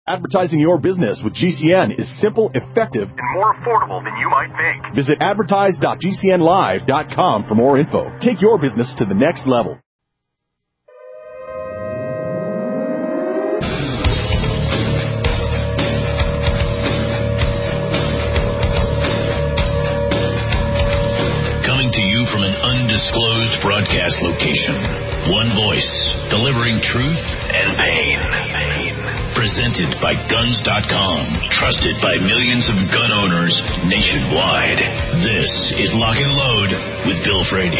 Advertising your business with GCN is simple, effective, and more affordable than you might think. Visit advertise.gcnlive.com for more info. Take your business to the next level. Coming to you from an undisclosed broadcast location. One voice, delivering truth and pain. Presented by Guns.com, trusted by millions of gun owners nationwide. This is Lock and Load with Bill Frady.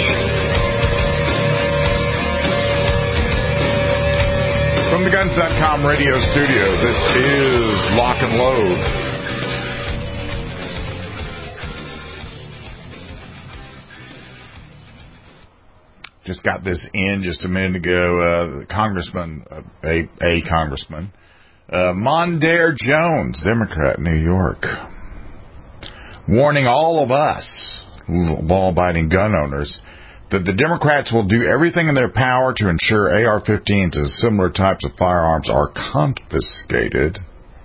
From the Guns.com radio studio, this is Lock and Load. Just got this in just a minute ago. The congressman, a congressman, Mondaire Jones, Democrat, New York, warning all of us, law-abiding gun owners, that the Democrats will do everything in their power to ensure AR-15s and similar types of firearms are confiscated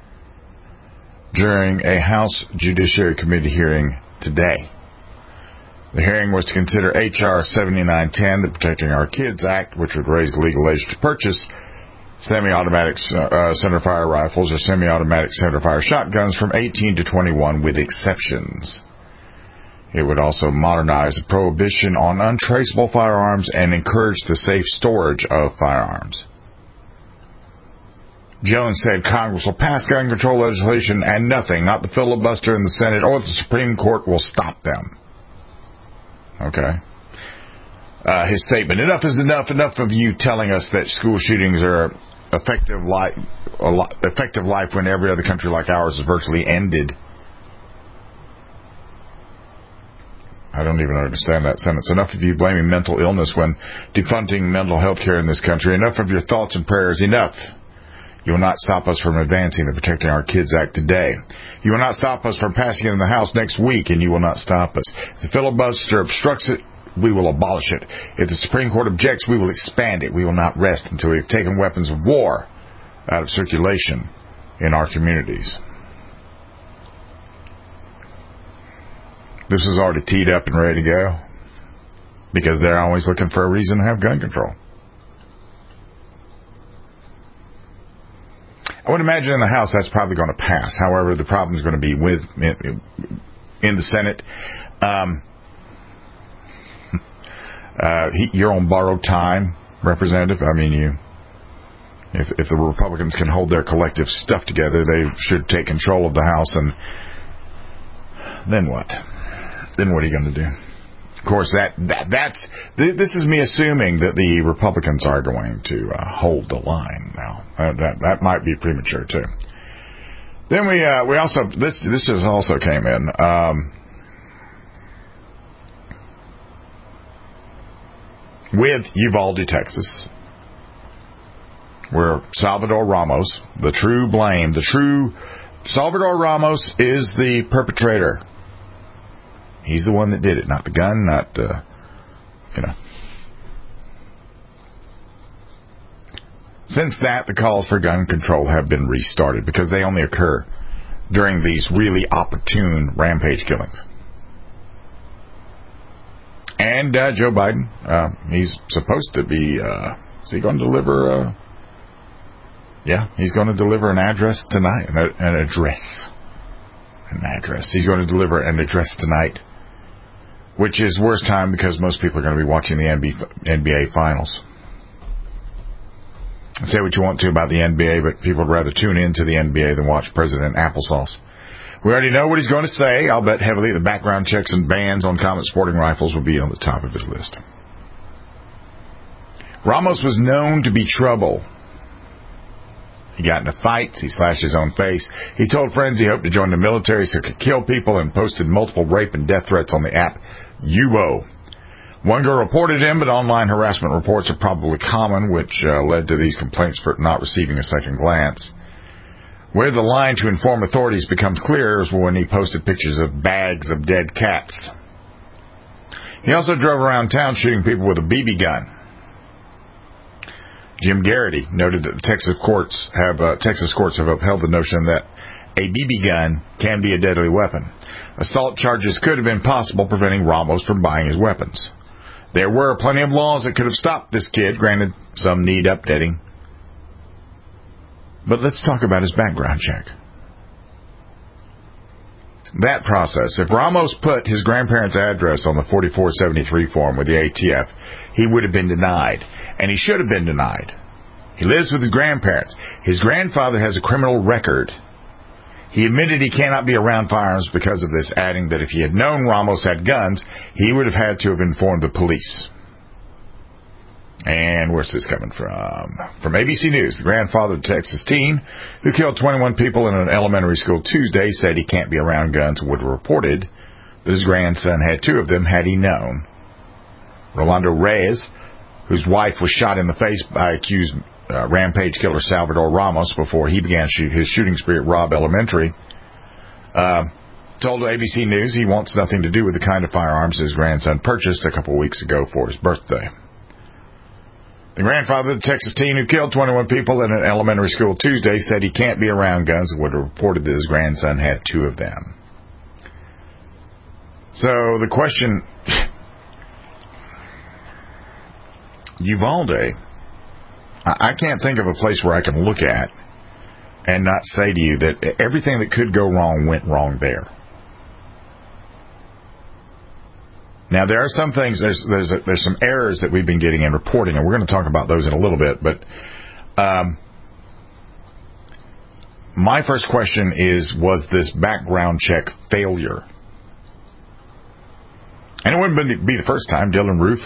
during a House Judiciary Committee hearing today. The hearing was to consider H.R. 7910, the Protecting Our Kids Act, which would raise legal age to purchase semi-automatic centerfire rifles or semi-automatic centerfire shotguns from 18 to 21 with exceptions. It would also modernize the prohibition on untraceable firearms and encourage the safe storage of firearms. Jones said Congress will pass gun control legislation and nothing, not the filibuster in the Senate or the Supreme Court, will stop them. Okay. His statement, enough is enough. Enough of you telling us that school shootings are effective life when every other country like ours is virtually ended. I don't even understand that sentence. Enough of you blaming mental illness when defunding mental health care in this country. Enough of your thoughts and prayers. Enough. You will not stop us from advancing the Protecting Our Kids Act today. You will not stop us from passing it in the House next week, and you will not stop us. If the filibuster obstructs it, we will abolish it. If the Supreme Court objects, we will expand it. We will not rest until we have taken weapons of war out of circulation in our communities. This is already teed up and ready to go because they're always looking for a reason to have gun control. I would imagine in the House that's probably going to pass. However, the problem is going to be in the Senate. You're on borrowed time, Representative. I mean, if the Republicans can hold their collective stuff together, they should take control of the House. And then what? Then what are you going to do? Of course, this is me assuming that the Republicans are going to hold the line now. That might be premature too. Then we also this just also came in. With Uvalde, Texas, where Salvador Ramos, the true Salvador Ramos is the perpetrator. He's the one that did it, not the gun, not, Since that, the calls for gun control have been restarted because they only occur during these really opportune rampage killings. And Joe Biden, he's supposed to be, is he going to deliver, he's going to deliver an address tonight, an address. He's going to deliver an address tonight, which is worst time because most people are going to be watching the NBA Finals. Say what you want to about the NBA, but people would rather tune into the NBA than watch President Applesauce. We already know what he's going to say. I'll bet heavily the background checks and bans on Comet sporting rifles will be on the top of his list. Ramos was known to be trouble. He got into fights. He slashed his own face. He told friends he hoped to join the military so he could kill people and posted multiple rape and death threats on the app Yubo. One girl reported him, but online harassment reports are probably common, which led to these complaints for not receiving a second glance. Where the line to inform authorities becomes clear is when he posted pictures of bags of dead cats. He also drove around town shooting people with a BB gun. Jim Garrity noted that the Texas courts have upheld the notion that a BB gun can be a deadly weapon. Assault charges could have been possible, preventing Ramos from buying his weapons. There were plenty of laws that could have stopped this kid, granted some need updating. But let's talk about his background check. That process. If Ramos put his grandparents' address on the 4473 form with the ATF, he would have been denied. And he should have been denied. He lives with his grandparents. His grandfather has a criminal record. He admitted he cannot be around firearms because of this, adding that if he had known Ramos had guns, he would have had to have informed the police. And where's this coming from? From ABC News. The grandfather of the Texas teen who killed 21 people in an elementary school Tuesday said he can't be around guns and would have reported that his grandson had 2 of them had he known. Rolando Reyes, whose wife was shot in the face by accused rampage killer Salvador Ramos before he began his shooting spree at Robb Elementary, told ABC News he wants nothing to do with the kind of firearms his grandson purchased a couple of weeks ago for his birthday. The grandfather of the Texas teen who killed 21 people in an elementary school Tuesday said he can't be around guns and would have reported that his grandson had 2 of them. So the question, Uvalde, I can't think of a place where I can look at and not say to you that everything that could go wrong went wrong there. Now, there are some things, there's some errors that we've been getting in reporting, and we're going to talk about those in a little bit, but my first question is, was this background check failure? And it wouldn't be the first time. Dylan Roof,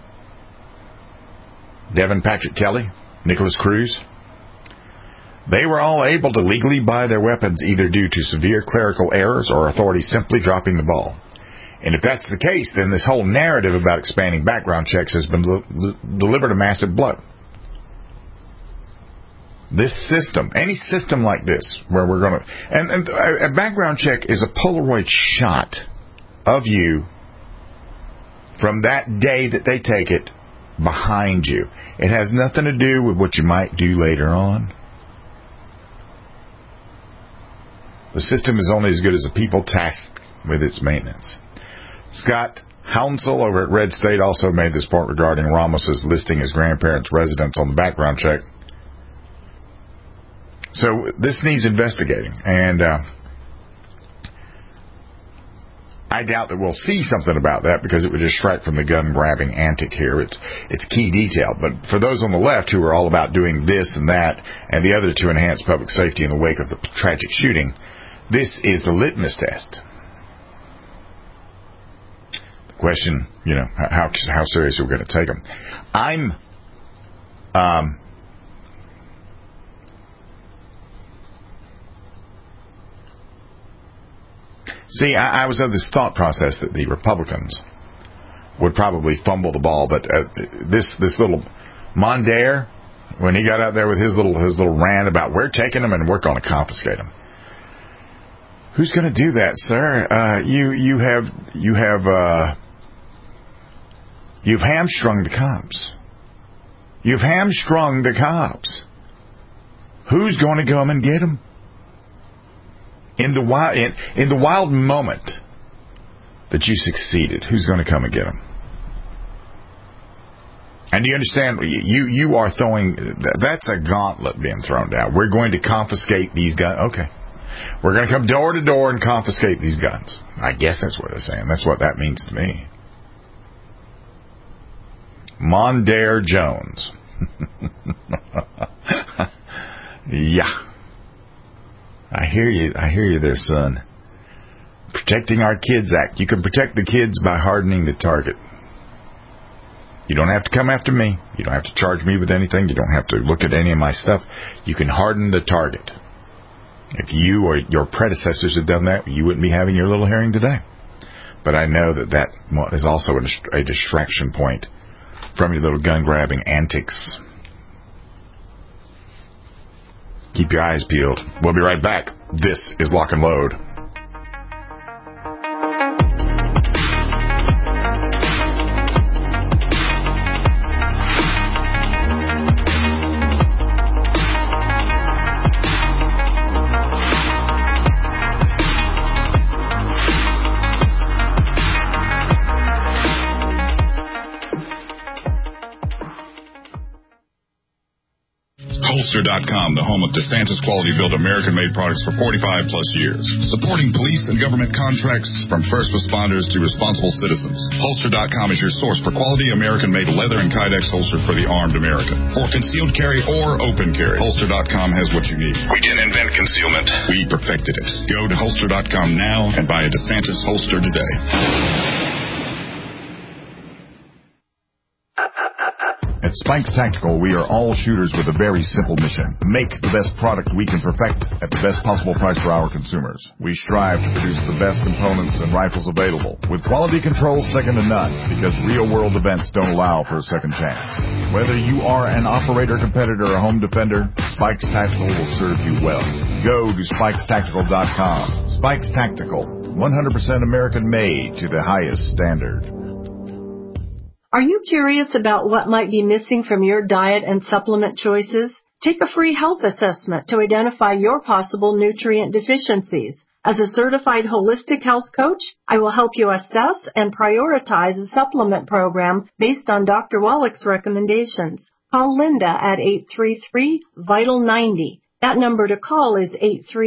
Devin Patrick Kelly, Nicholas Cruz, they were all able to legally buy their weapons either due to severe clerical errors or authorities simply dropping the ball. And if that's the case, then this whole narrative about expanding background checks has been delivered a massive blow. This system, any system like this, where we're going to... And a background check is a Polaroid shot of you from that day that they take it behind you. It has nothing to do with what you might do later on. The system is only as good as the people tasked with its maintenance. Scott Hounsel over at Red State also made this point regarding Ramos's listing his grandparents' residence on the background check. So this needs investigating, and I doubt that we'll see something about that because it would distract from the gun-grabbing antic here. It's key detail. But for those on the left who are all about doing this and that and the other to enhance public safety in the wake of the tragic shooting, this is the litmus test. Question, how serious are we going to take them? I was of this thought process that the Republicans would probably fumble the ball, but this little Mondare, when he got out there with his little rant about we're taking them and we're going to confiscate them. Who's going to do that, sir? You've hamstrung the cops. You've hamstrung the cops. Who's going to come and get them? In the wild moment that you succeeded, who's going to come and get them? And do you understand? You are throwing, that's a gauntlet being thrown down. We're going to confiscate these guns. Okay. We're going to come door to door and confiscate these guns. I guess that's what they're saying. That's what that means to me. Mondare Jones. Yeah. I hear you there, son. Protecting Our Kids Act. You can protect the kids by hardening the target. You don't have to come after me. You don't have to charge me with anything. You don't have to look at any of my stuff. You can harden the target. If you or your predecessors had done that, you wouldn't be having your little hearing today. But I know that is also a distraction point from your little gun-grabbing antics. Keep your eyes peeled. We'll be right back. This is Lock and Load. Holster.com, the home of DeSantis quality-built American-made products for 45-plus years. Supporting police and government contracts from first responders to responsible citizens. Holster.com is your source for quality American-made leather and Kydex holsters for the armed American. For concealed carry or open carry, Holster.com has what you need. We didn't invent concealment. We perfected it. Go to Holster.com now and buy a DeSantis holster today. At Spikes Tactical, we are all shooters with a very simple mission. Make the best product we can perfect at the best possible price for our consumers. We strive to produce the best components and rifles available, with quality control second to none, because real-world events don't allow for a second chance. Whether you are an operator, competitor, or home defender, Spikes Tactical will serve you well. Go to SpikesTactical.com. Spikes Tactical, 100% American-made to the highest standard. Are you curious about what might be missing from your diet and supplement choices? Take a free health assessment to identify your possible nutrient deficiencies. As a certified holistic health coach, I will help you assess and prioritize a supplement program based on Dr. Wallach's recommendations. Call Linda at 833-VITAL-90. That number to call is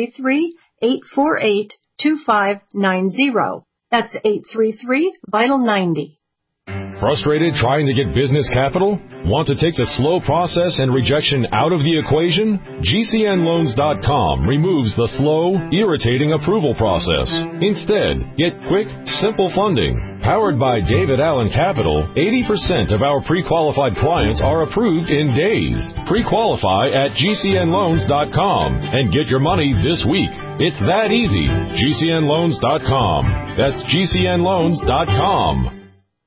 833-848-2590. That's 833-VITAL-90. Frustrated trying to get business capital? Want to take the slow process and rejection out of the equation? GCNloans.com removes the slow, irritating approval process. Instead, get quick, simple funding. Powered by David Allen Capital, 80% of our pre-qualified clients are approved in days. Pre-qualify at GCNloans.com and get your money this week. It's that easy. GCNloans.com. That's GCNloans.com.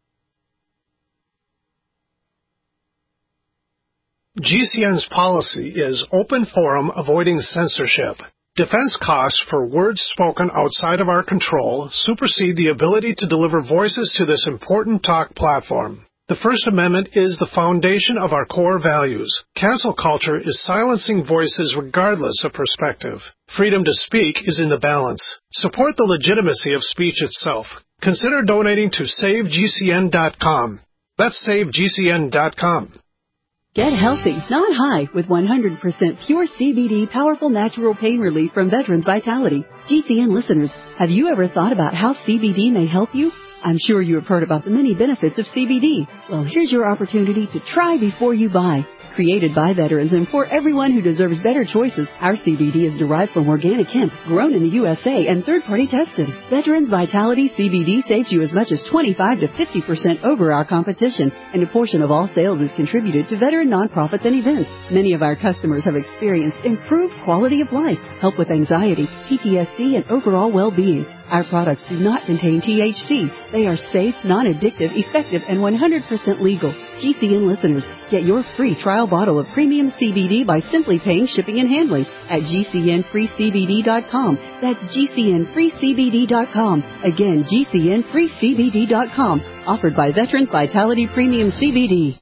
GCN's policy is open forum, avoiding censorship. Defense costs for words spoken outside of our control supersede the ability to deliver voices to this important talk platform. The First Amendment is the foundation of our core values. Cancel culture is silencing voices regardless of perspective. Freedom to speak is in the balance. Support the legitimacy of speech itself. Consider donating to SaveGCN.com. That's SaveGCN.com. Get healthy, not high, with 100% pure CBD powerful natural pain relief from Veterans Vitality. GCN listeners, have you ever thought about how CBD may help you? I'm sure you have heard about the many benefits of CBD. Well, here's your opportunity to try before you buy. Created by veterans and for everyone who deserves better choices, our CBD is derived from organic hemp, grown in the USA, and third-party tested. Veterans Vitality CBD saves you as much as 25 to 50% over our competition, and a portion of all sales is contributed to veteran nonprofits and events. Many of our customers have experienced improved quality of life, help with anxiety, PTSD, and overall well-being. Our products do not contain THC. They are safe, non-addictive, effective, and 100% legal. GCN listeners, get your free trial bottle of premium CBD by simply paying shipping and handling at GCNFreeCBD.com. That's GCNFreeCBD.com. Again, GCNFreeCBD.com. Offered by Veterans Vitality Premium CBD.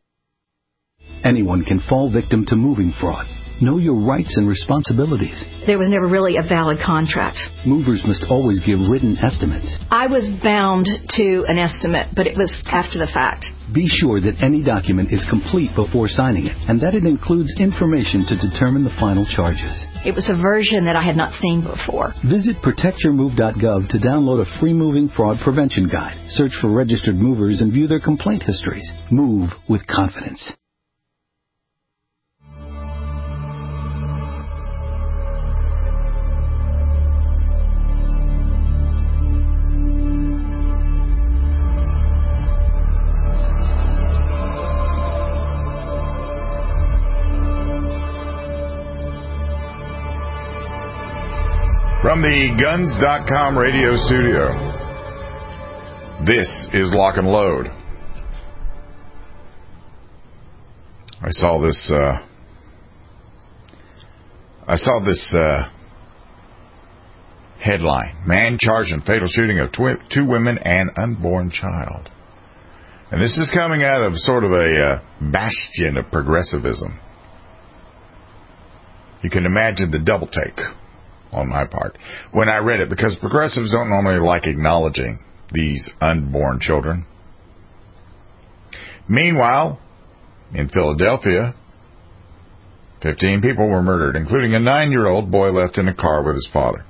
Anyone can fall victim to moving fraud. Know your rights and responsibilities. There was never really a valid contract. Movers must always give written estimates. I was bound to an estimate, but it was after the fact. Be sure that any document is complete before signing it, and that it includes information to determine the final charges. It was a version that I had not seen before. Visit protectyourmove.gov to download a free moving fraud prevention guide. Search for registered movers and view their complaint histories. Move with confidence. From the Guns.com radio studio, this is Lock and Load. I saw this headline: man charged in fatal shooting of two women and unborn child. And this is coming out of sort of a bastion of progressivism. You can imagine the double take on my part when I read it, because progressives don't normally like acknowledging these unborn children. Meanwhile, in Philadelphia, 15 people were murdered, including a 9-year-old boy left in a car with his father.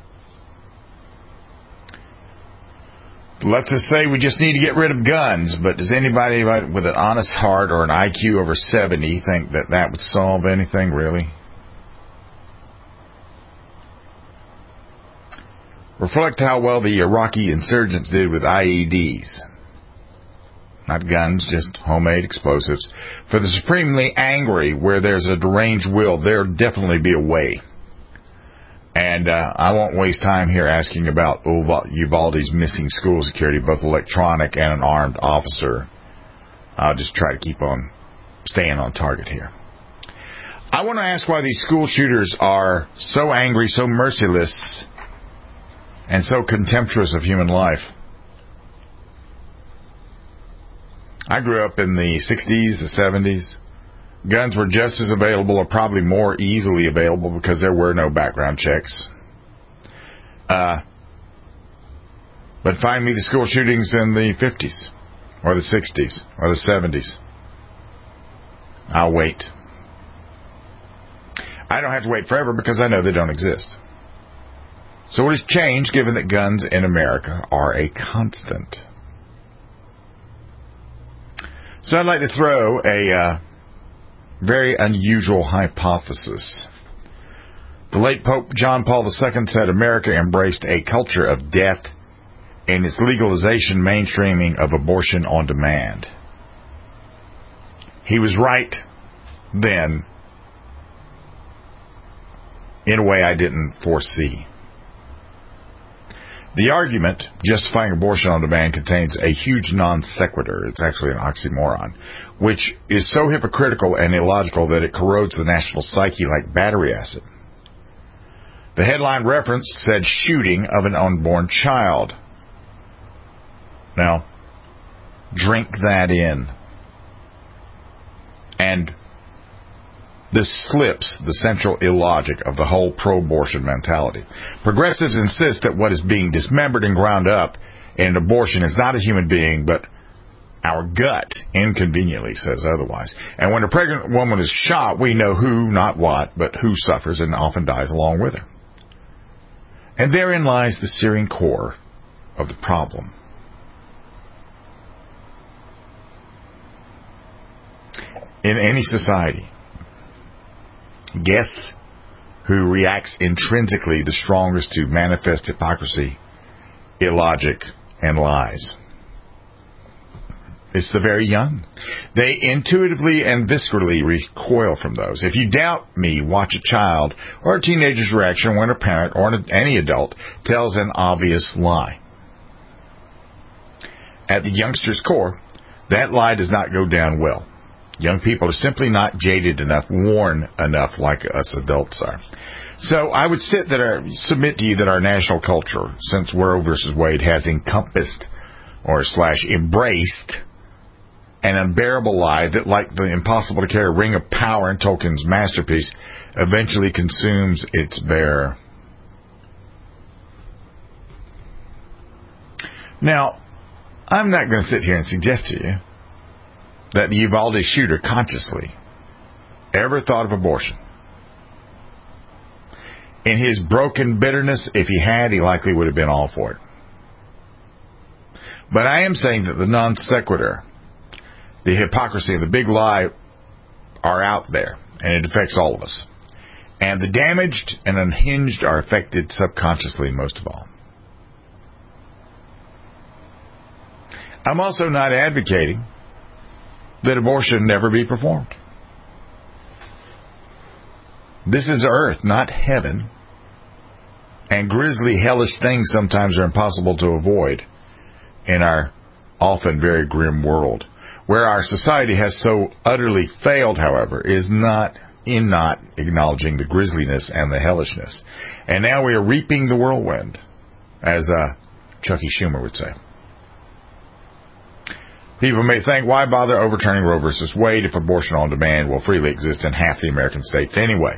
Let's just say we just need to get rid of guns, but does anybody with an honest heart or an IQ over 70 think that that would solve anything, really? Reflect how well the Iraqi insurgents did with IEDs. Not guns, just homemade explosives. For the supremely angry, where there's a deranged will, there'll definitely be a way. And I won't waste time here asking about Uvalde's missing school security, both electronic and an armed officer. I'll just try to keep on staying on target here. I want to ask why these school shooters are so angry, so merciless, and so contemptuous of human life. I grew up in the 60s, the 70s. Guns were just as available, or probably more easily available, because there were no background checks. But find me the school shootings in the 50s, or the 60s, or the 70s. I'll wait. I don't have to wait forever because I know they don't exist. So what has changed, given that guns in America are a constant? So I'd like to throw a very unusual hypothesis. The late Pope John Paul II said America embraced a culture of death in its legalization, mainstreaming of abortion on demand. He was right then in a way I didn't foresee. The argument justifying abortion on demand contains a huge non sequitur. It's actually an oxymoron, which is so hypocritical and illogical that it corrodes the national psyche like battery acid. The headline reference said shooting of an unborn child. Now, drink that in. And this slips the central illogic of the whole pro-abortion mentality. Progressives insist that what is being dismembered and ground up in an abortion is not a human being, but our gut inconveniently says otherwise. And when a pregnant woman is shot, we know who, not what, but who suffers and often dies along with her. And therein lies the searing core of the problem. In any society, guess who reacts intrinsically the strongest to manifest hypocrisy, illogic, and lies? It's the very young. They intuitively and viscerally recoil from those. If you doubt me, watch a child or a teenager's reaction when a parent or any adult tells an obvious lie. At the youngster's core, that lie does not go down well. Young people are simply not jaded enough, worn enough like us adults are. So I would submit to you that our national culture, since Roe versus Wade, has encompassed or / embraced an unbearable lie that, like the impossible to carry ring of power in Tolkien's masterpiece, eventually consumes its bearer. Now, I'm not going to sit here and suggest to you that the Uvalde shooter consciously ever thought of abortion. In his broken bitterness, if he had, he likely would have been all for it. But I am saying that the non sequitur, the hypocrisy, the big lie are out there, and it affects all of us. And the damaged and unhinged are affected subconsciously most of all. I'm also not advocating that abortion never be performed. This is earth, not heaven. And grisly, hellish things sometimes are impossible to avoid in our often very grim world. Where our society has so utterly failed, however, is not acknowledging the grisliness and the hellishness. And now we are reaping the whirlwind, as Chucky Schumer would say. People may think, why bother overturning Roe versus Wade if abortion on demand will freely exist in half the American states anyway?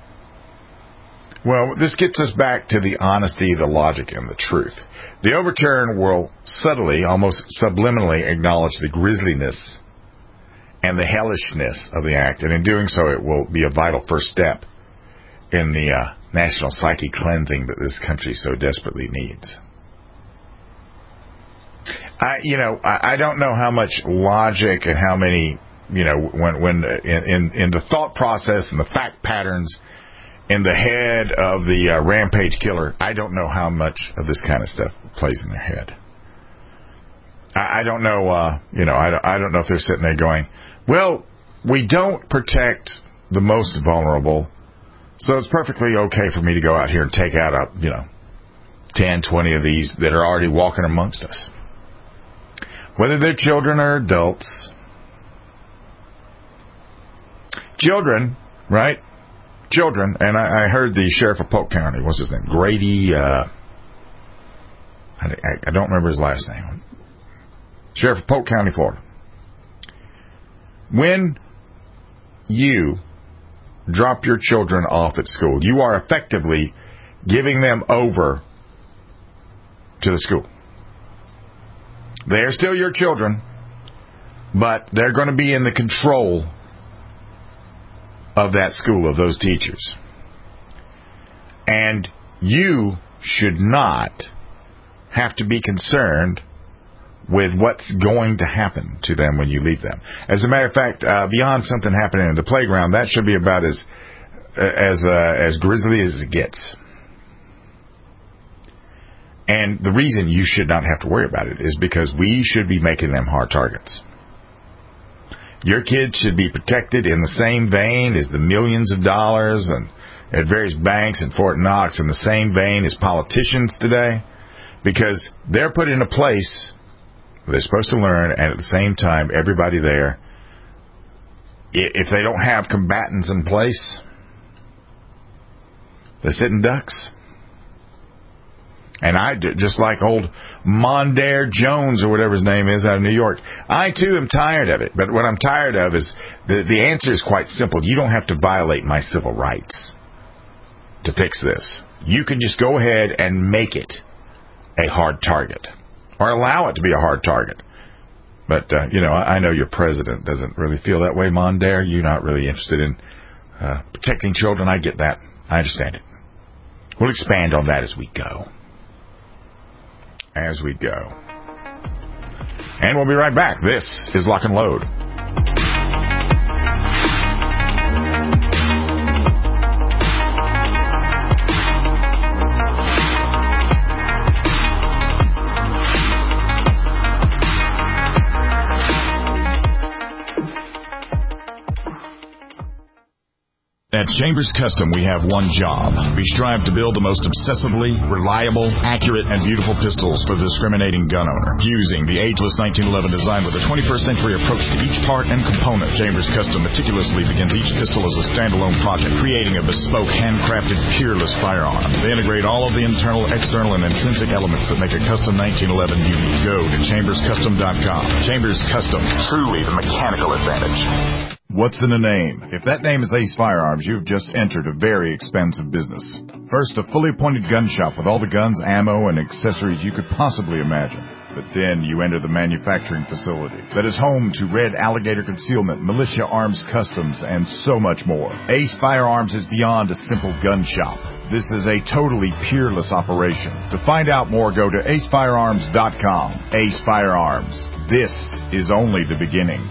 Well, this gets us back to the honesty, the logic, and the truth. The overturn will subtly, almost subliminally, acknowledge the grisliness and the hellishness of the act. And in doing so, it will be a vital first step in the national psyche cleansing that this country so desperately needs. I don't know how much logic and how many, when in the thought process and the fact patterns in the head of the rampage killer, I don't know how much of this kind of stuff plays in their head. I don't know, I don't know if they're sitting there going, well, we don't protect the most vulnerable, so it's perfectly okay for me to go out here and take out 10, 20 of these that are already walking amongst us. Whether they're children or adults. Children, right? Children, and I heard the sheriff of Polk County, what's his name? Grady, I don't remember his last name. Sheriff of Polk County, Florida. When you drop your children off at school, you are effectively giving them over to the school. They're still your children, but they're going to be in the control of that school, of those teachers. And you should not have to be concerned with what's going to happen to them when you leave them. As a matter of fact, beyond something happening in the playground, that should be about as grisly as it gets. And the reason you should not have to worry about it is because we should be making them hard targets. Your kids should be protected in the same vein as the millions of dollars and at various banks in Fort Knox, in the same vein as politicians today, because they're put in a place where they're supposed to learn, and at the same time, everybody there, if they don't have combatants in place, they're sitting ducks. And I, just like old Mondaire Jones or whatever his name is out of New York, I too am tired of it. But what I'm tired of is the answer is quite simple. You don't have to violate my civil rights to fix this. You can just go ahead and make it a hard target, or allow it to be a hard target. But, I know your president doesn't really feel that way, Mondaire. You're not really interested in protecting children. I get that. I understand it. We'll expand on that as we go. And we'll be right back. This is Lock and Load. At Chambers Custom, we have one job. We strive to build the most obsessively reliable, accurate, and beautiful pistols for the discriminating gun owner. Using the ageless 1911 design with a 21st century approach to each part and component, Chambers Custom meticulously begins each pistol as a standalone project, creating a bespoke, handcrafted, peerless firearm. They integrate all of the internal, external, and intrinsic elements that make a custom 1911 unique. Go to chamberscustom.com. Chambers Custom, truly the mechanical advantage. What's in a name? If that name is Ace Firearms, you've just entered a very expensive business. First, a fully appointed gun shop with all the guns, ammo, and accessories you could possibly imagine. But then you enter the manufacturing facility that is home to Red Alligator Concealment, Militia Arms Customs, and so much more. Ace Firearms is beyond a simple gun shop. This is a totally peerless operation. To find out more, go to acefirearms.com. Ace Firearms. This is only the beginning.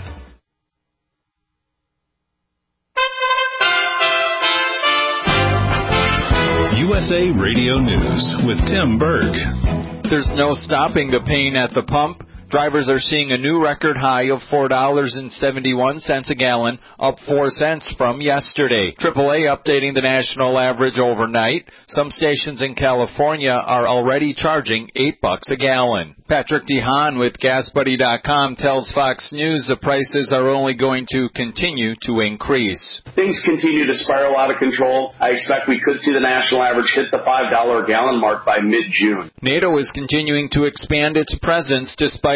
USA Radio News with Tim Berg. There's no stopping the pain at the pump. Drivers are seeing a new record high of $4.71 a gallon, up 4 cents from yesterday. AAA updating the national average overnight. Some stations in California are already charging $8 a gallon. Patrick DeHaan with GasBuddy.com tells Fox News the prices are only going to continue to increase. Things continue to spiral out of control. I expect we could see the national average hit the $5 a gallon mark by mid-June. NATO is continuing to expand its presence despite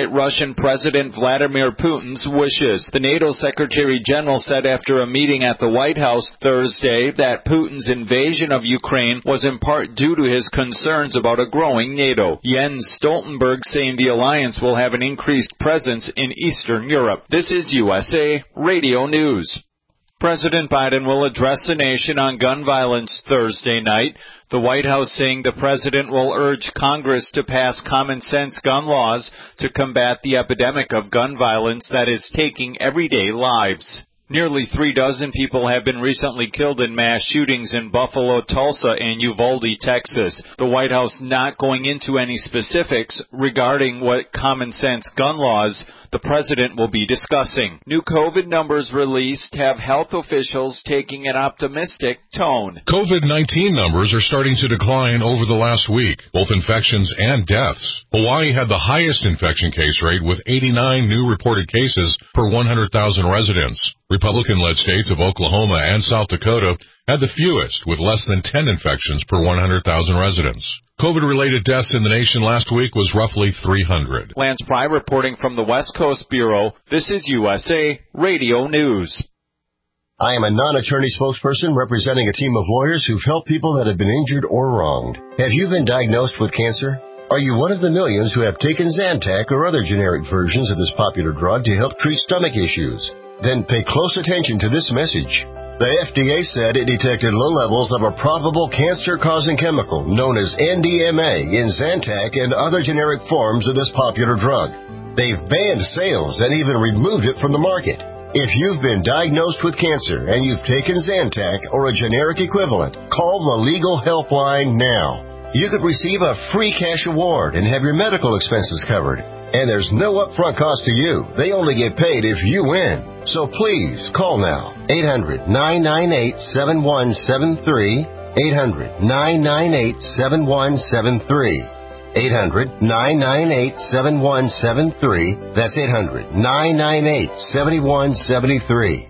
violate Russian President Vladimir Putin's wishes. The NATO Secretary General said after a meeting at the White House Thursday that Putin's invasion of Ukraine was in part due to his concerns about a growing NATO. Jens Stoltenberg saying the alliance will have an increased presence in Eastern Europe. This is USA Radio News. President Biden will address the nation on gun violence Thursday night. The White House saying the president will urge Congress to pass common-sense gun laws to combat the epidemic of gun violence that is taking everyday lives. Nearly 36 people have been recently killed in mass shootings in Buffalo, Tulsa, and Uvalde, Texas. The White House not going into any specifics regarding what common-sense gun laws the president will be discussing. New COVID numbers released have health officials taking an optimistic tone. COVID-19 numbers are starting to decline over the last week, both infections and deaths. Hawaii had the highest infection case rate with 89 new reported cases per 100,000 residents. Republican-led states of Oklahoma and South Dakota had the fewest, with less than 10 infections per 100,000 residents. COVID-related deaths in the nation last week was roughly 300. Lance Pry reporting from the West Coast Bureau. This is USA Radio News. I am a non-attorney spokesperson representing a team of lawyers who've helped people that have been injured or wronged. Have you been diagnosed with cancer? Are you one of the millions who have taken Zantac or other generic versions of this popular drug to help treat stomach issues? Then pay close attention to this message. The FDA said it detected low levels of a probable cancer-causing chemical known as NDMA in Zantac and other generic forms of this popular drug. They've banned sales and even removed it from the market. If you've been diagnosed with cancer and you've taken Zantac or a generic equivalent, call the Legal Helpline now. You could receive a free cash award and have your medical expenses covered. And there's no upfront cost to you. They only get paid if you win. So please, call now. 800-998-7173. 800-998-7173. 800-998-7173. That's 800-998-7173.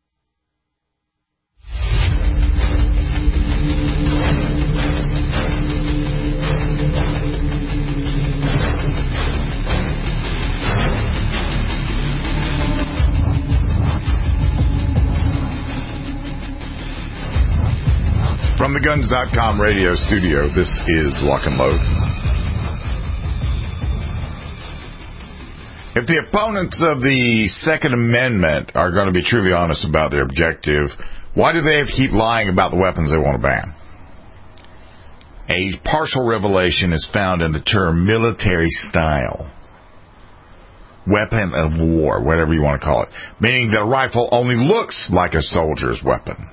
From the Guns.com radio studio, this is Lock and Load. If the opponents of the Second Amendment are going to be truly honest about their objective, why do they have to keep lying about the weapons they want to ban? A partial revelation is found in the term military style. Weapon of war, whatever you want to call it, meaning that a rifle only looks like a soldier's weapon.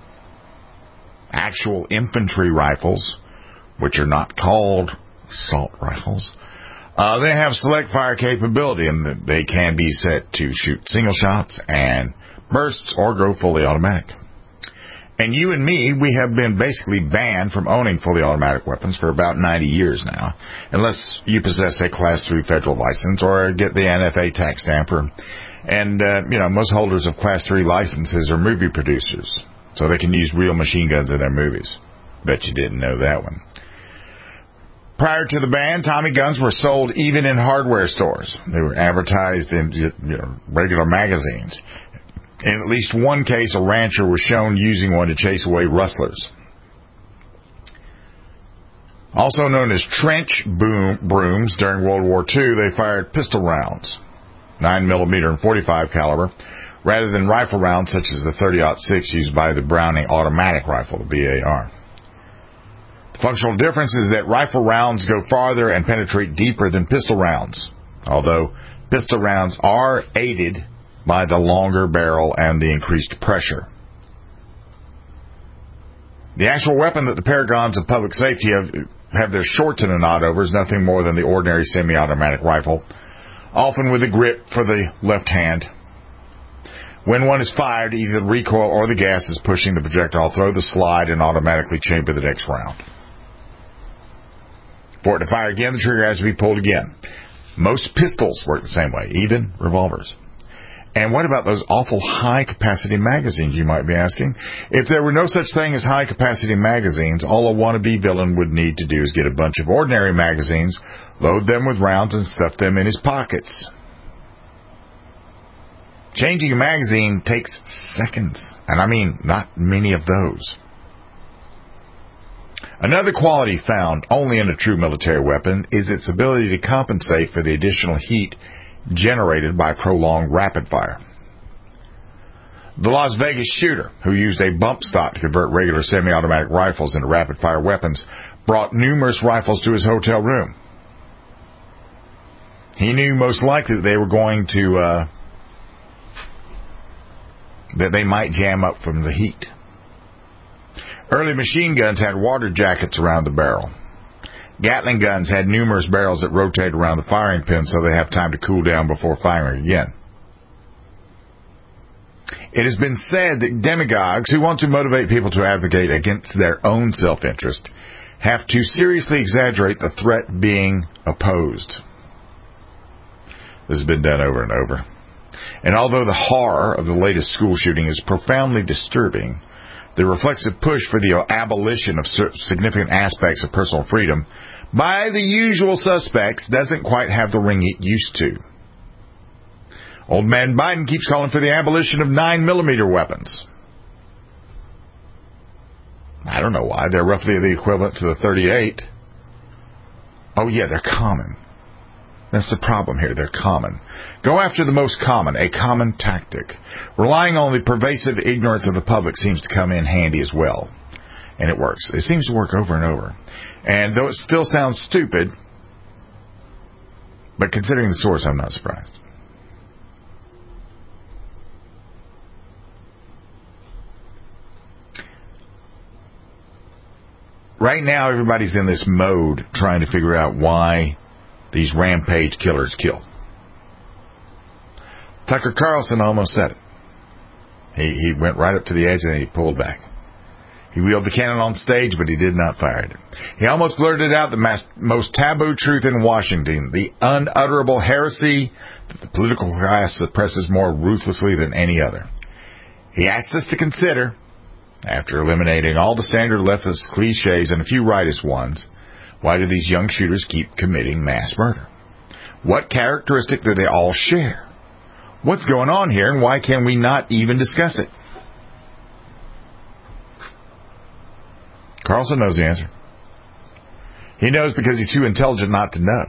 Actual infantry rifles, which are not called assault rifles, they have select fire capability, and they can be set to shoot single shots and bursts or go fully automatic. And you and me, we have been basically banned from owning fully automatic weapons for about 90 years now, unless you possess a Class 3 federal license or get the NFA tax stamper. And, most holders of Class 3 licenses are movie producers, so they can use real machine guns in their movies. Bet you didn't know that one. Prior to the ban, Tommy guns were sold even in hardware stores. They were advertised in regular magazines. In at least one case, a rancher was shown using one to chase away rustlers. Also known as trench brooms, during World War II, they fired pistol rounds, 9mm and .45 caliber, rather than rifle rounds such as the .30-06 used by the Browning automatic rifle, the BAR. The functional difference is that rifle rounds go farther and penetrate deeper than pistol rounds, although pistol rounds are aided by the longer barrel and the increased pressure. The actual weapon that the paragons of public safety have their shorts in a knot over is nothing more than the ordinary semi-automatic rifle, often with a grip for the left hand. When one is fired, either the recoil or the gas is pushing the projectile through the slide and automatically chamber the next round. For it to fire again, the trigger has to be pulled again. Most pistols work the same way, even revolvers. And what about those awful high-capacity magazines, you might be asking? If there were no such thing as high-capacity magazines, all a wannabe villain would need to do is get a bunch of ordinary magazines, load them with rounds, and stuff them in his pockets. Changing a magazine takes seconds, and I mean not many of those. Another quality found only in a true military weapon is its ability to compensate for the additional heat generated by prolonged rapid fire. The Las Vegas shooter, who used a bump stock to convert regular semi-automatic rifles into rapid-fire weapons, brought numerous rifles to his hotel room. He knew most likely that they were going to, that they might jam up from the heat. Early machine guns had water jackets around the barrel. Gatling guns had numerous barrels that rotate around the firing pin so they have time to cool down before firing again. It has been said that demagogues who want to motivate people to advocate against their own self-interest have to seriously exaggerate the threat being opposed. This has been done over and over. And although the horror of the latest school shooting is profoundly disturbing, the reflexive push for the abolition of significant aspects of personal freedom by the usual suspects doesn't quite have the ring it used to. Old man Biden keeps calling for the abolition of 9mm weapons. I don't know why. They're roughly the equivalent to the .38. Oh, yeah, they're common. That's the problem here. They're common. Go after the most common, a common tactic. Relying on the pervasive ignorance of the public seems to come in handy as well. And it works. It seems to work over and over. And though it still sounds stupid, but considering the source, I'm not surprised. Right now, everybody's in this mode trying to figure out why these rampage killers kill. Tucker Carlson almost said it. He went right up to the edge and then he pulled back. He wheeled the cannon on stage, but he did not fire it. He almost blurted out the most taboo truth in Washington, the unutterable heresy that the political class suppresses more ruthlessly than any other. He asked us to consider, after eliminating all the standard leftist cliches and a few rightist ones, why do these young shooters keep committing mass murder? What characteristic do they all share? What's going on here, and why can we not even discuss it? Carlson knows the answer. He knows because he's too intelligent not to know.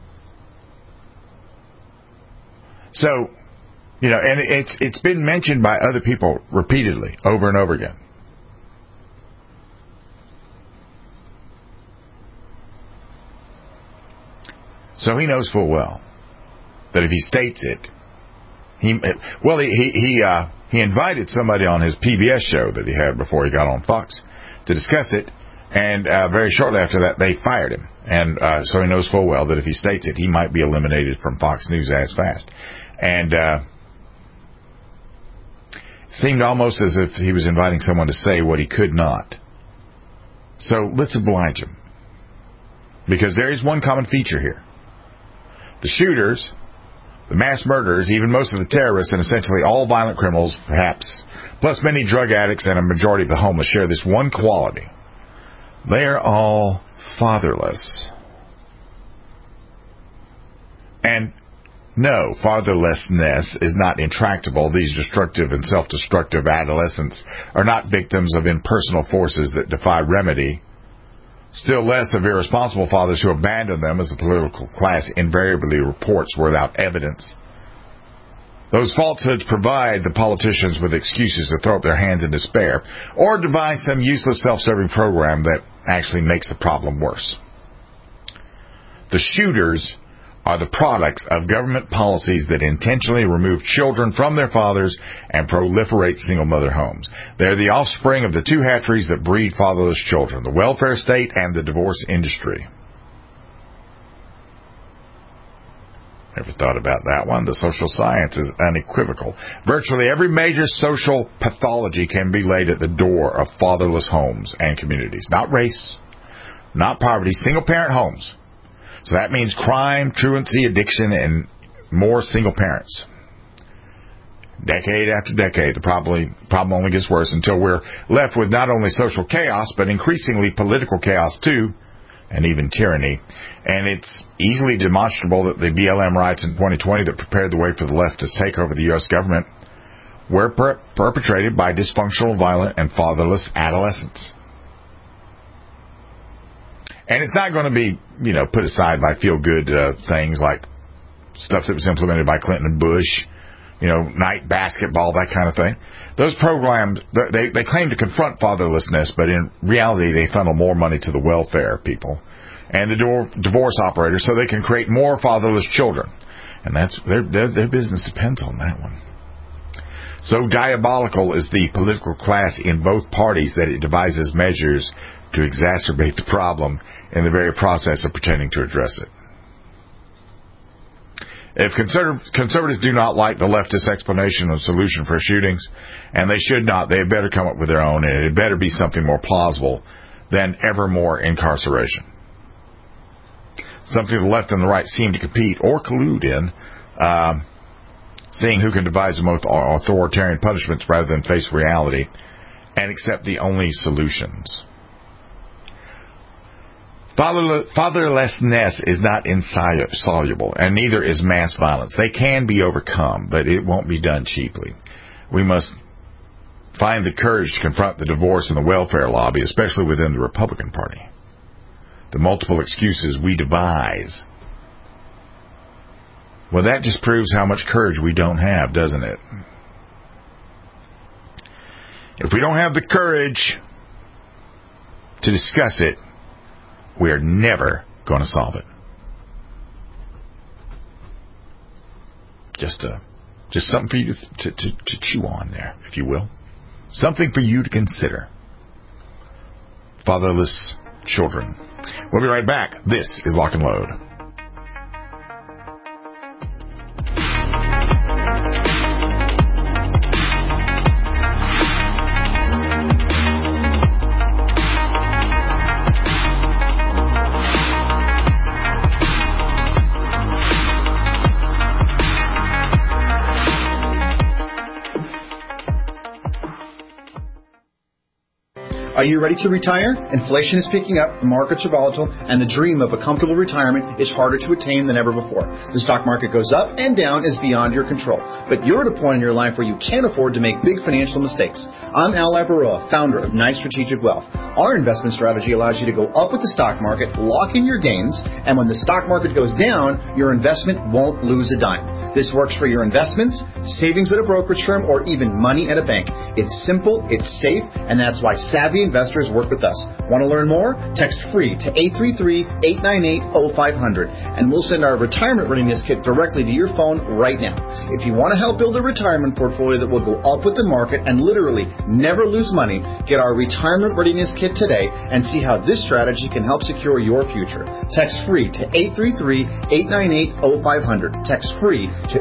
So, and it's been mentioned by other people repeatedly, over and over again. So he knows full well that if he states it, he invited somebody on his PBS show that he had before he got on Fox to discuss it, and very shortly after that they fired him. And so he knows full well that if he states it, he might be eliminated from Fox News as fast. And seemed almost as if he was inviting someone to say what he could not. So let's oblige him, because there is one common feature here. The shooters, the mass murderers, even most of the terrorists, and essentially all violent criminals, perhaps, plus many drug addicts and a majority of the homeless, share this one quality. They are all fatherless. And no, fatherlessness is not intractable. These destructive and self-destructive adolescents are not victims of impersonal forces that defy remedy. Still less of irresponsible fathers who abandon them, as the political class invariably reports without evidence. Those falsehoods provide the politicians with excuses to throw up their hands in despair, or devise some useless self-serving program that actually makes the problem worse. The shooters are the products of government policies that intentionally remove children from their fathers and proliferate single-mother homes. They're the offspring of the two hatcheries that breed fatherless children, the welfare state and the divorce industry. Ever thought about that one? The social science is unequivocal. Virtually every major social pathology can be laid at the door of fatherless homes and communities. Not race, not poverty, single-parent homes. So that means crime, truancy, addiction, and more single parents. Decade after decade, the problem only gets worse until we're left with not only social chaos, but increasingly political chaos too, and even tyranny. And it's easily demonstrable that the BLM riots in 2020 that prepared the way for the left to take over the U.S. government were perpetrated by dysfunctional, violent, and fatherless adolescents. And it's not going to be, put aside by feel-good things like stuff that was implemented by Clinton and Bush, night basketball, that kind of thing. Those programs, they claim to confront fatherlessness, but in reality, they funnel more money to the welfare people and the divorce operators so they can create more fatherless children. And that's their business depends on that one. So diabolical is the political class in both parties that it devises measures to exacerbate the problem in the very process of pretending to address it. If conservatives do not like the leftist explanation or solution for shootings, and they should not, they had better come up with their own, and it had better be something more plausible than ever more incarceration. Something the left and the right seem to compete or collude in, seeing who can devise the most authoritarian punishments rather than face reality and accept the only solutions. Fatherlessness is not insoluble, and neither is mass violence. They can be overcome, but it won't be done cheaply. We must find the courage to confront the divorce and the welfare lobby, especially within the Republican Party. The multiple excuses we devise. Well, that just proves how much courage we don't have, doesn't it? If we don't have the courage to discuss it, we are never going to solve it. Just something for you to chew on there, if you will. Something for you to consider. Fatherless children. We'll be right back. This is Lock and Load. Are you ready to retire? Inflation is picking up, the markets are volatile, and the dream of a comfortable retirement is harder to attain than ever before. The stock market goes up and down is beyond your control, but you're at a point in your life where you can't afford to make big financial mistakes. I'm Al Labaroa, founder of Knight Strategic Wealth. Our investment strategy allows you to go up with the stock market, lock in your gains, and when the stock market goes down, your investment won't lose a dime. This works for your investments, savings at a brokerage firm, or even money at a bank. It's simple, it's safe, and that's why savvy investors work with us. Want to learn more? Text FREE to 833-898-0500, and we'll send our retirement readiness kit directly to your phone right now. If you want to help build a retirement portfolio that will go up with the market and literally never lose money, get our retirement readiness kit today and see how this strategy can help secure your future. Text FREE to 833-898-0500. Text FREE to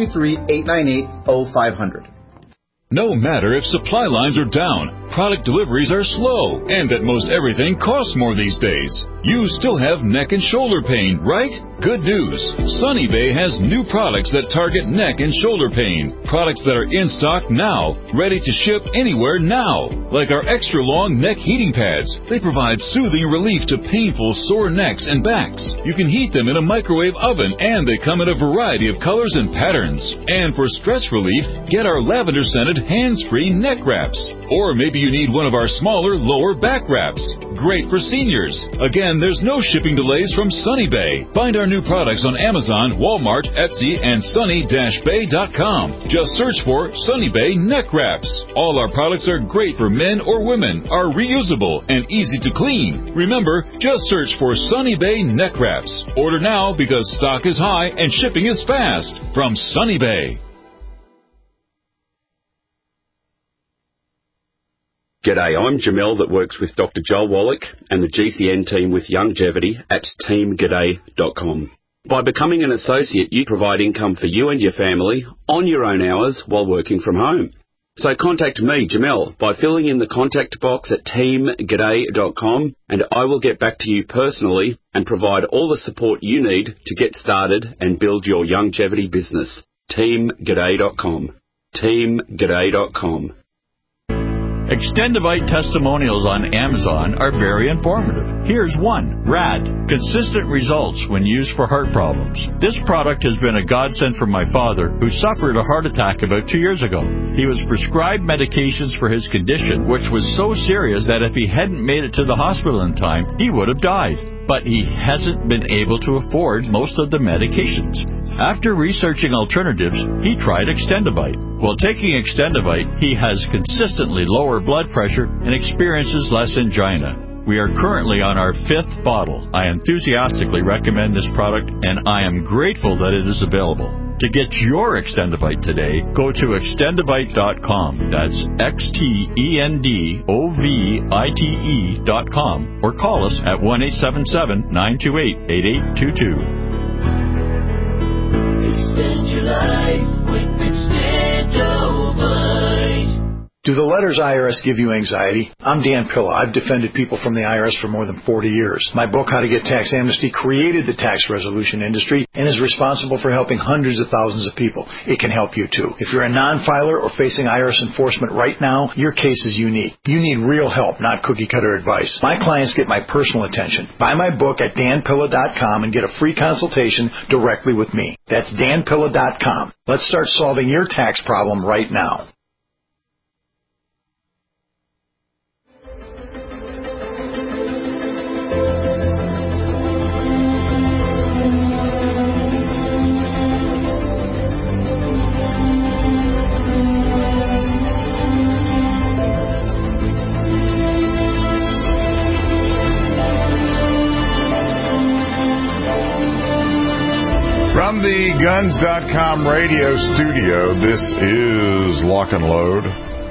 833-898-0500. No matter if supply lines are down, product deliveries are slow, and that most everything costs more these days, you still have neck and shoulder pain, right? Good news. Sunny Bay has new products that target neck and shoulder pain. Products that are in stock now, ready to ship anywhere now. Like our extra long neck heating pads. They provide soothing relief to painful sore necks and backs. You can heat them in a microwave oven, and they come in a variety of colors and patterns. And for stress relief, get our lavender-scented hands-free neck wraps. Or maybe you need one of our smaller lower back wraps. Great for seniors. Again, there's no shipping delays from Sunny Bay. Find our new products on Amazon, Walmart, Etsy, and sunny-bay.com. Just search for Sunny Bay neck wraps. All our products are great for men or women, are reusable, and easy to clean. Remember, just search for Sunny Bay neck wraps. Order now because stock is high and shipping is fast. From Sunny Bay. G'day, I'm Jamel that works with Dr. Joel Wallach and the GCN team with Longevity at teamg'day.com. By becoming an associate, you provide income for you and your family on your own hours while working from home. So contact me, Jamel, by filling in the contact box at teamg'day.com, and I will get back to you personally and provide all the support you need to get started and build your longevity business. teamg'day.com. teamg'day.com. Extendivite testimonials on Amazon are very informative. Here's one. RAD. Consistent results when used for heart problems. This product has been a godsend for my father, who suffered a heart attack about 2 years ago. He was prescribed medications for his condition, which was so serious that if he hadn't made it to the hospital in time, he would have died. But he hasn't been able to afford most of the medications. After researching alternatives, he tried Extendivite. While taking Extendivite, he has consistently lower blood pressure and experiences less angina. We are currently on our 5th bottle. I enthusiastically recommend this product, and I am grateful that it is available. To get your Extendivite today, go to extendivite.com. That's XTENDOVITE.com, or call us at 1-877-928-8822. Extend your life with Extendovite. Do the letters IRS give you anxiety? I'm Dan Pilla. I've defended people from the IRS for more than 40 years. My book, How to Get Tax Amnesty, created the tax resolution industry and is responsible for helping hundreds of thousands of people. It can help you, too. If you're a non-filer or facing IRS enforcement right now, your case is unique. You need real help, not cookie-cutter advice. My clients get my personal attention. Buy my book at danpilla.com and get a free consultation directly with me. That's danpilla.com. Let's start solving your tax problem right now. From the Guns.com radio studio, this is Lock and Load.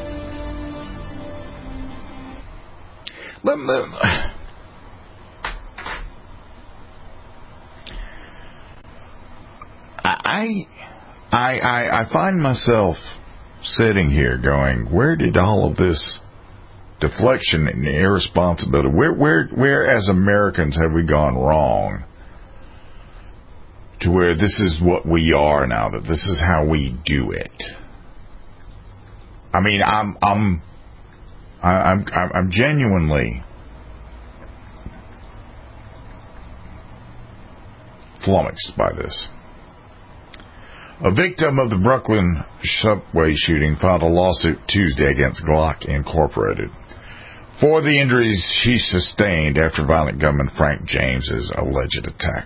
I find myself sitting here going, where did all of this deflection and irresponsibility, where as Americans have we gone wrong? To where this is what we are now, that this is how we do it. I mean, I'm genuinely flummoxed by this. A victim of the Brooklyn subway shooting filed a lawsuit Tuesday against Glock Incorporated for the injuries she sustained after violent gunman Frank James's alleged attack.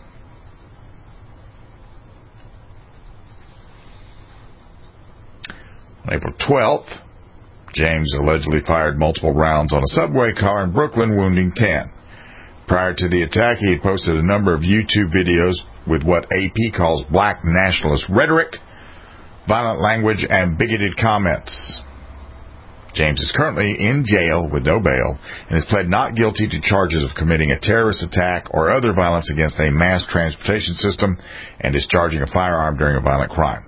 On April 12th, James allegedly fired multiple rounds on a subway car in Brooklyn, wounding 10. Prior to the attack, he had posted a number of YouTube videos with what AP calls black nationalist rhetoric, violent language, and bigoted comments. James is currently in jail with no bail and has pled not guilty to charges of committing a terrorist attack or other violence against a mass transportation system and discharging a firearm during a violent crime.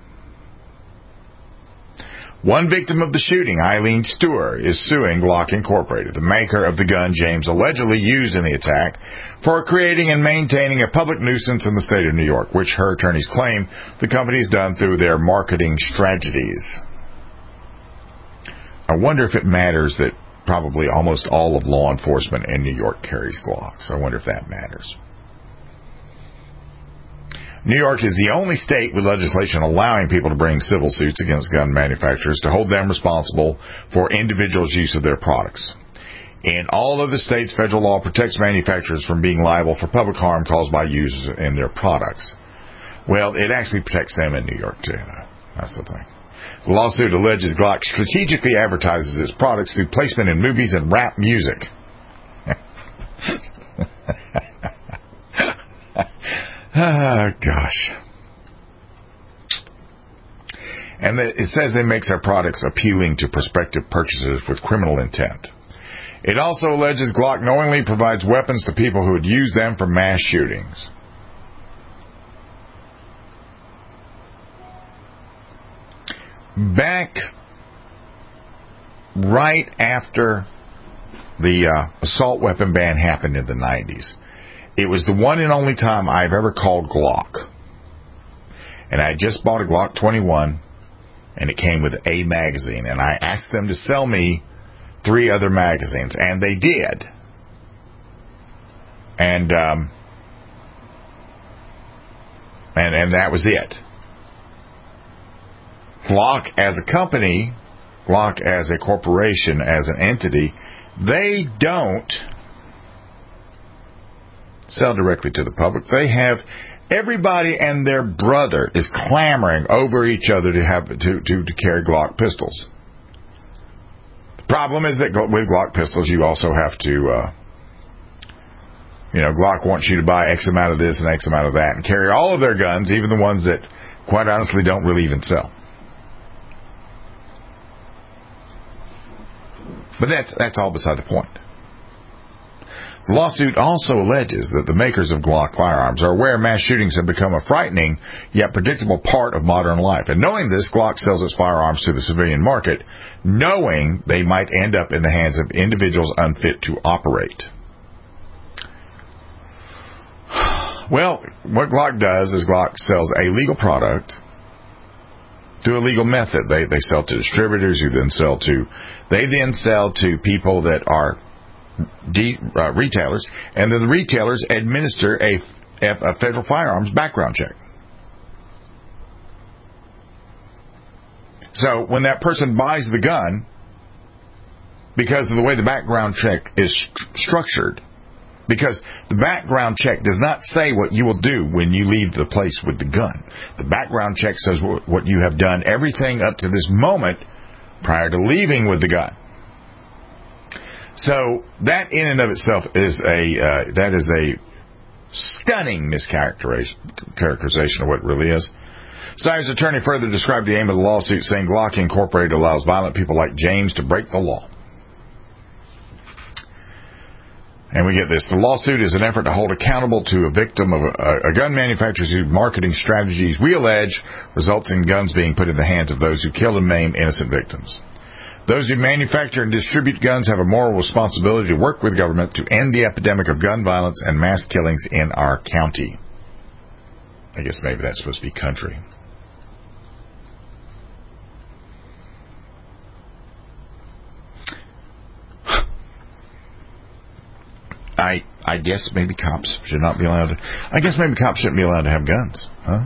One victim of the shooting, Eileen Stewart, is suing Glock Incorporated, the maker of the gun James allegedly used in the attack, for creating and maintaining a public nuisance in the state of New York, which her attorneys claim the company has done through their marketing strategies. I wonder if it matters that probably almost all of law enforcement in New York carries Glocks. I wonder if that matters. New York is the only state with legislation allowing people to bring civil suits against gun manufacturers to hold them responsible for individuals' use of their products. In all of the states, federal law protects manufacturers from being liable for public harm caused by users in their products. Well, it actually protects them in New York, too. That's the thing. The lawsuit alleges Glock strategically advertises its products through placement in movies and rap music. Gosh. And it says it makes our products appealing to prospective purchasers with criminal intent. It also alleges Glock knowingly provides weapons to people who would use them for mass shootings. Back right after the assault weapon ban happened in the 90s, it was the one and only time I've ever called Glock. And I just bought a Glock 21 And it came with a magazine. And I asked them to sell me 3 other magazines. And they did. And that was it. Glock as a company, Glock as a corporation, as an entity, they don't sell directly to the public. They have everybody and their brother is clamoring over each other to have to carry Glock pistols. The problem is that with Glock pistols, you also have to, Glock wants you to buy X amount of this and X amount of that and carry all of their guns, even the ones that, quite honestly, don't really even sell. But that's all beside the point. The lawsuit also alleges that the makers of Glock firearms are aware mass shootings have become a frightening yet predictable part of modern life. And knowing this, Glock sells its firearms to the civilian market, knowing they might end up in the hands of individuals unfit to operate. Well, what Glock does is Glock sells a legal product through a legal method. They sell to distributors who then sell to people that are retailers, and then the retailers administer a federal firearms background check. So when that person buys the gun, because of the way the background check is structured, because the background check does not say what you will do when you leave the place with the gun. The background check says what you have done, everything up to this moment prior to leaving with the gun. So that in and of itself is a stunning mischaracterization of what it really is. Sire's attorney further described the aim of the lawsuit, saying Glock Incorporated allows violent people like James to break the law. And we get this. The lawsuit is an effort to hold accountable to a victim of a gun manufacturer's marketing strategies, we allege, results in guns being put in the hands of those who kill and maim innocent victims. Those who manufacture and distribute guns have a moral responsibility to work with government to end the epidemic of gun violence and mass killings in our county. I guess maybe that's supposed to be country. I guess maybe cops should not be allowed to. I guess maybe cops shouldn't be allowed to have guns, huh?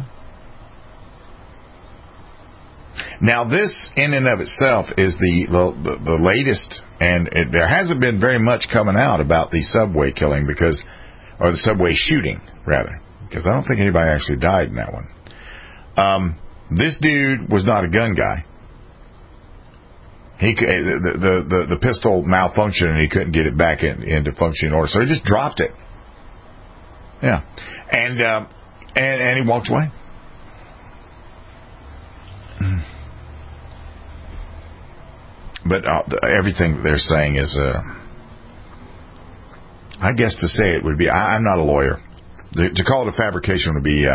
Now, this in and of itself is the latest, and there hasn't been very much coming out about the subway killing or the subway shooting, rather, because I don't think anybody actually died in that one. This dude was not a gun guy. The pistol malfunctioned and he couldn't get it back into functioning order, so he just dropped it. Yeah, and he walked away. But everything they're saying is, I guess to say it would be, I'm not a lawyer. To call it a fabrication would be,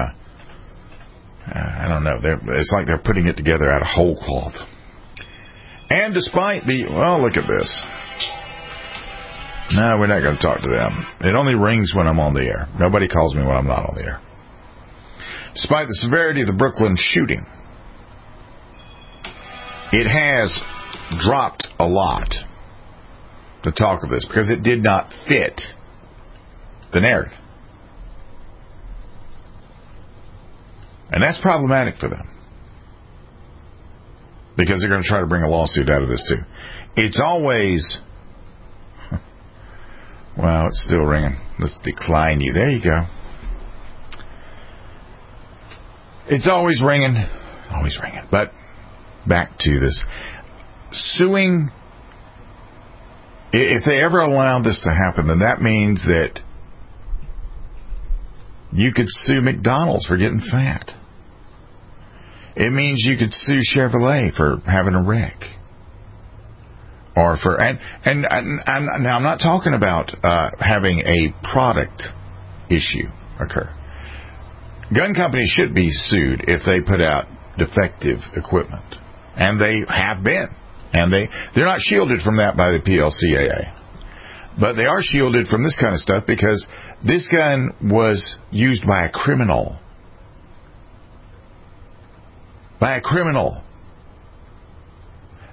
I don't know. It's like they're putting it together out of whole cloth. And despite look at this. No, we're not going to talk to them. It only rings when I'm on the air. Nobody calls me when I'm not on the air. Despite the severity of the Brooklyn shooting, it has dropped a lot, the talk of this, because it did not fit the narrative. And that's problematic for them, because they're going to try to bring a lawsuit out of this too. It's always, well, it's still ringing. Let's decline you. There you go. It's always ringing. Always ringing. But back to this. Suing, if they ever allow this to happen, then that means that you could sue McDonald's for getting fat. It means you could sue Chevrolet for having a wreck. Or for now I'm not talking about having a product issue occur. Gun companies should be sued if they put out defective equipment, and they have been, and they're not shielded from that by the PLCAA, but they are shielded from this kind of stuff because this gun was used by a criminal.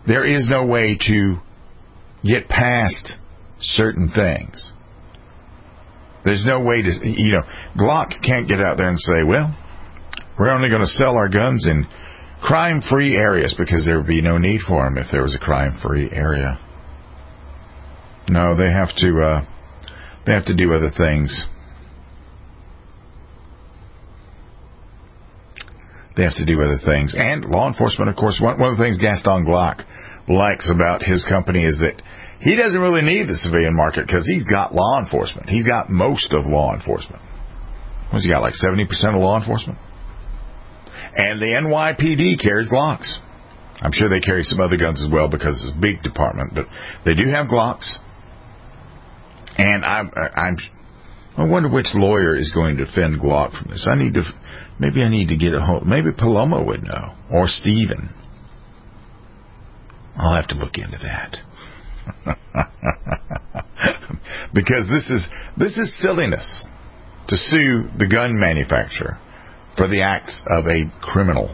There is no way to get past certain things. There's no way to, Glock can't get out there and say, well, we're only going to sell our guns in crime-free areas, because there would be no need for them if there was a crime-free area. No, they have to do other things. They have to do other things. And law enforcement, of course, one of the things Gaston Glock likes about his company is that he doesn't really need the civilian market, because he's got law enforcement. He's got most of law enforcement. What's he got, like 70% of law enforcement? And the NYPD carries Glocks. I'm sure they carry some other guns as well, because it's a big department, but they do have Glocks. And I wonder which lawyer is going to defend Glock from this. Maybe I need to get a hold. Maybe Paloma would know, or Steven. I'll have to look into that. Because this is silliness to sue the gun manufacturer for the acts of a criminal.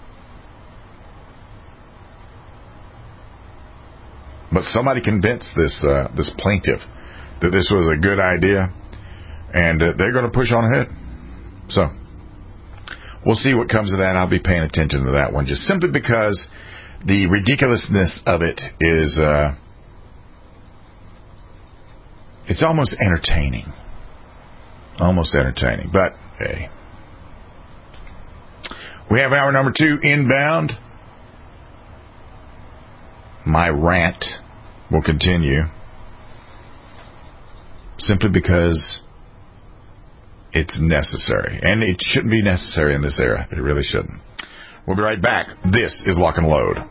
But somebody convinced this plaintiff that this was a good idea, and they're going to push on ahead. So we'll see what comes of that. I'll be paying attention to that one, just simply because the ridiculousness of it is it's almost entertaining. Almost entertaining. But hey, we have hour number 2 inbound. My rant will continue, simply because it's necessary. And it shouldn't be necessary in this era. It really shouldn't. We'll be right back. This is Lock and Load.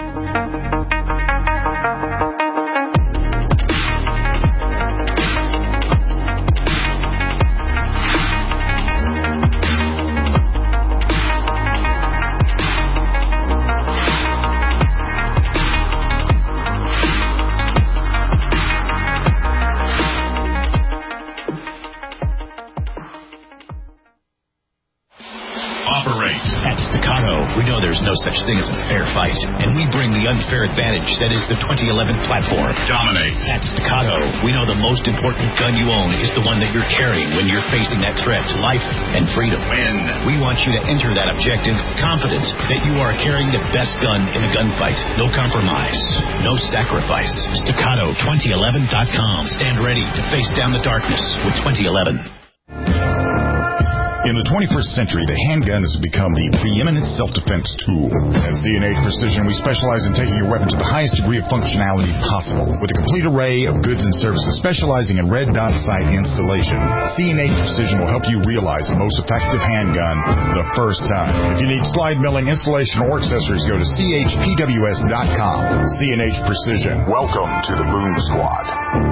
No such thing as a fair fight, and we bring the unfair advantage that is the 2011 platform. Dominate. At Staccato, we know the most important gun you own is the one that you're carrying when you're facing that threat to life and freedom. Win. We want you to enter that objective confident that you are carrying the best gun in a gunfight. No compromise, no sacrifice. Staccato2011.com. Stand ready to face down the darkness with 2011. In the 21st century, the handgun has become the preeminent self-defense tool. At C&H Precision, we specialize in taking your weapon to the highest degree of functionality possible. With a complete array of goods and services specializing in red dot sight installation, C&H Precision will help you realize the most effective handgun the first time. If you need slide milling, installation, or accessories, go to chpws.com. C&H Precision. Welcome to the Boom Squad.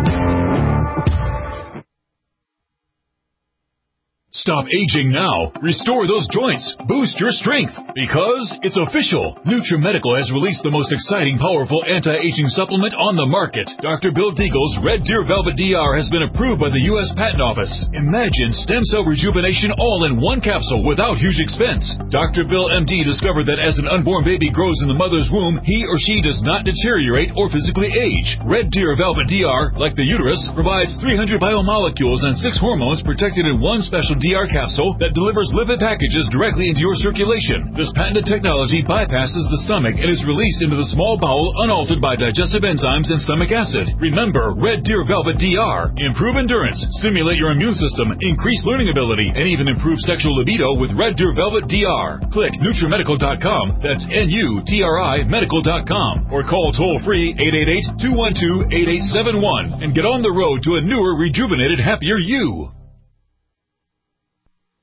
Stop aging now. Restore those joints. Boost your strength. Because it's official. NutriMedical has released the most exciting, powerful anti-aging supplement on the market. Dr. Bill Deagle's Red Deer Velvet DR has been approved by the U.S. Patent Office. Imagine stem cell rejuvenation all in one capsule without huge expense. Dr. Bill MD discovered that as an unborn baby grows in the mother's womb, he or she does not deteriorate or physically age. Red Deer Velvet DR, like the uterus, provides 300 biomolecules and 6 hormones protected in one special DR capsule that delivers lipid packages directly into your circulation. This patented technology bypasses the stomach and is released into the small bowel unaltered by digestive enzymes and stomach acid. Remember, Red Deer Velvet DR. Improve endurance, stimulate your immune system, increase learning ability, and even improve sexual libido with Red Deer Velvet DR. Click NutriMedical.com, that's NUTRI Medical.com, or call toll-free 888-212-8871 and get on the road to a newer, rejuvenated, happier you.